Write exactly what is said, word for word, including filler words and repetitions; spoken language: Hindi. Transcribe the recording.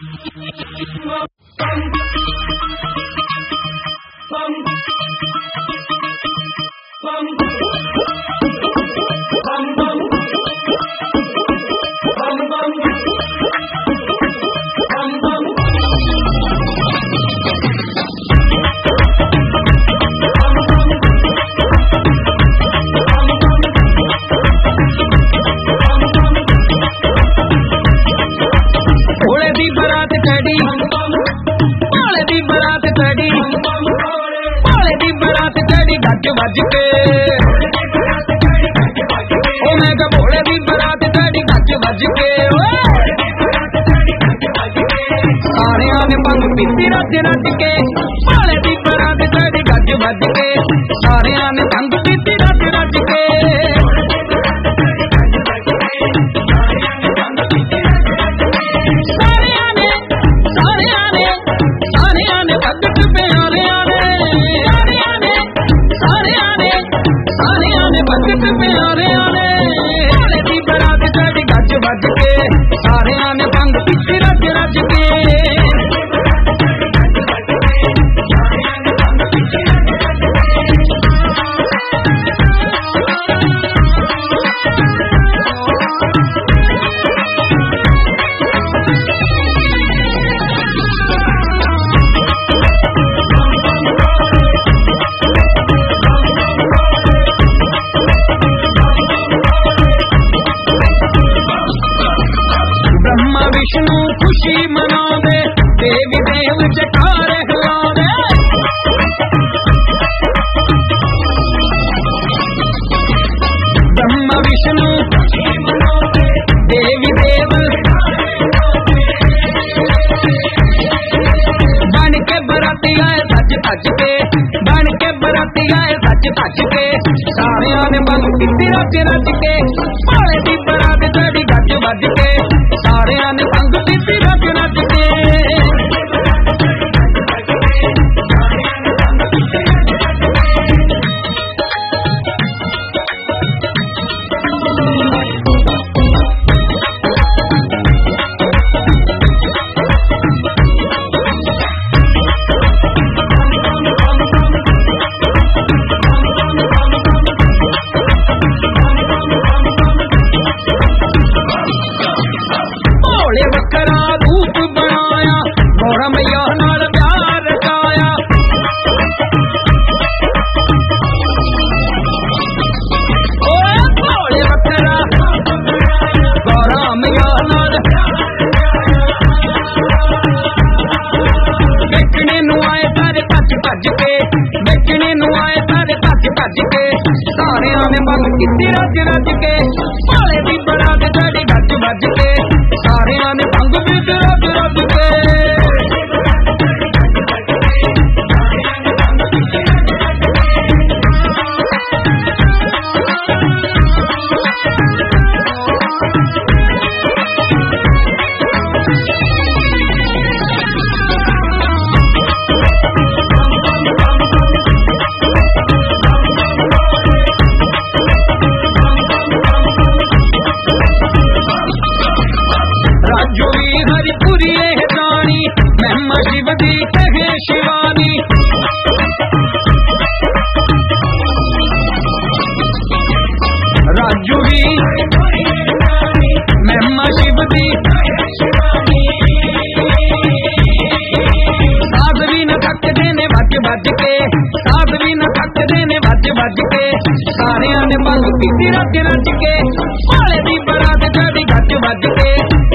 भज के ओ मैं का भोले दी बरात चढ़ी गज भज के सारिया ने भंग पीती रज रज के भोले दी बरात चढ़ी गज भज के सारिया ने भंग पीती रज रज के सारिया ने सारिया ने सारिया ने भगत प्यारिया ने भगत प्यारिया ने भोले दी बरात चढ़ी गज भज के सारिया ने भंग पीती रज रज के विष्णु खुशी मनावे देवी देव जयकार हिलावे ब्रह्मा विष्णु देवी देव बन के बराती आए सच सच के बन के बराती आए सच सच के सारिया ने भंग पीती रज रज के भोले दी बरात चढ़ी गज भज के सारिया ने भंग पीती रज रज के वखरा रूप बनाया मोरा मैया नाल प्यार रचाया भोले वखरा गौरा मैया नाल बेचने नू आए सारे भज भज के बेचने नू आए सारे भज भज के सारिया ने भंग कीती रज रज के भोले दी बरात चढ़ी गज भज के सारिया ने भंग पीती रज रज के हरिपुरी जानी महिमा शिव दी कहे शिवानी राजूरी महिमा शिव दी साधवी न थक देने भज भज के साधवी न थक देने भज भज के सारिया ने भंग पीती रज रज के भोले दी बरात चढ़ी गज भज के